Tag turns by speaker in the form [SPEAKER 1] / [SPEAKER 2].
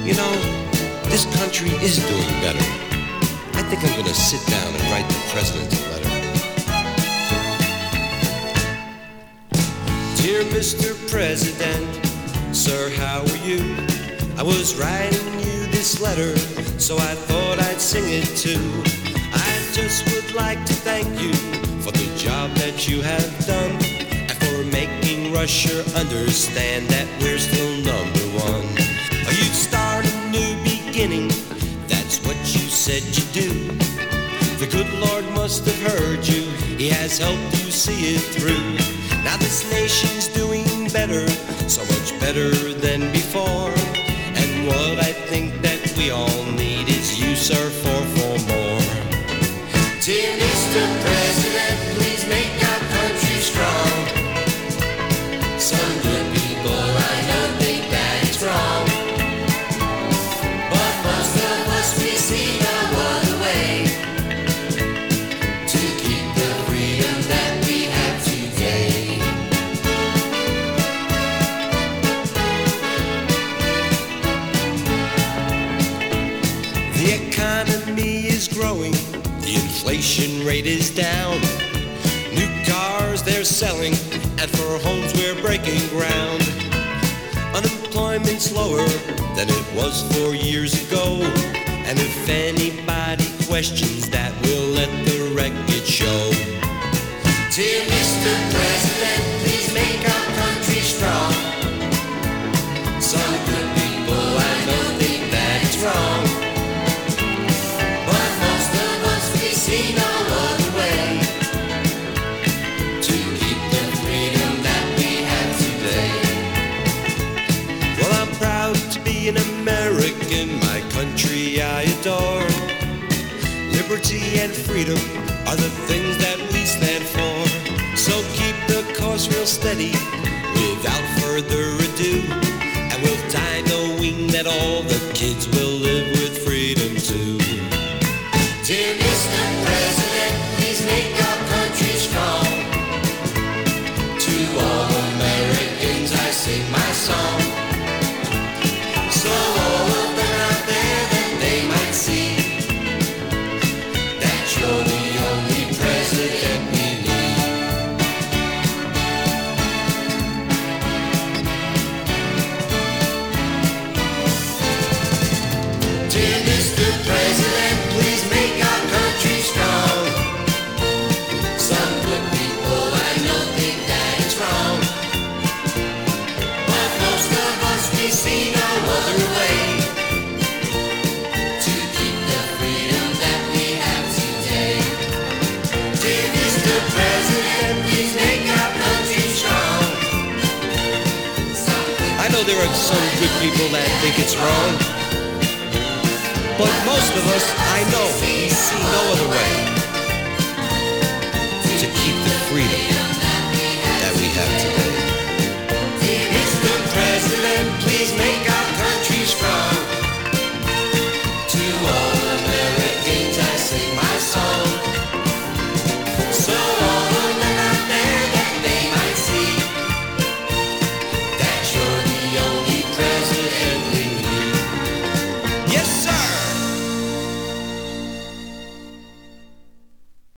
[SPEAKER 1] You know, this country is doing better. I think I'm gonna sit down and write the president a letter. Dear Mr. President, sir, how are you? I was writing you this letter, so I thought I'd sing it too. I just would like to thank you for the job that you have done, and for making Russia understand that we're still number one. You'd start a new beginning, that's what you said you'd do. The good Lord must have heard you, He has helped you see it through. Now this nation's doing better, so much better than before. And what I think that we all need is you, sir, for more. Dear Mr. President, please make our country strong. Some good people I know think that it's wrong, but most of us we see no other way to keep the freedom that we have today. The economy is growing, the inflation rate is down. New cars they're selling, and for homes we're breaking ground. Unemployment's lower than it was 4 years ago, and if anybody questions that, we'll let the record show. Dear Mr. President, please make our country strong. Some good people I know think that it's wrong, but most of us we see no other way to keep the freedom that we have today. Well, I'm proud to be an American, my country I adore. Liberty and freedom are the things that we stand for. So keep the course real steady without further ado, and we'll die knowing that all the kids will live with freedom too. Dear Mr. President, please make our country strong. To all Americans I sing my song, so all of them out there that they might see that you're the only president we need. Dear Mr. President, please make our country strong. Some good people I know think that it's wrong, but most of us we see no other way to keep the freedom that we have today. Dear Mr. President, please make our country strong. I know there are some good people that think it's wrong, but most of us, I know, we see no other way to keep the freedom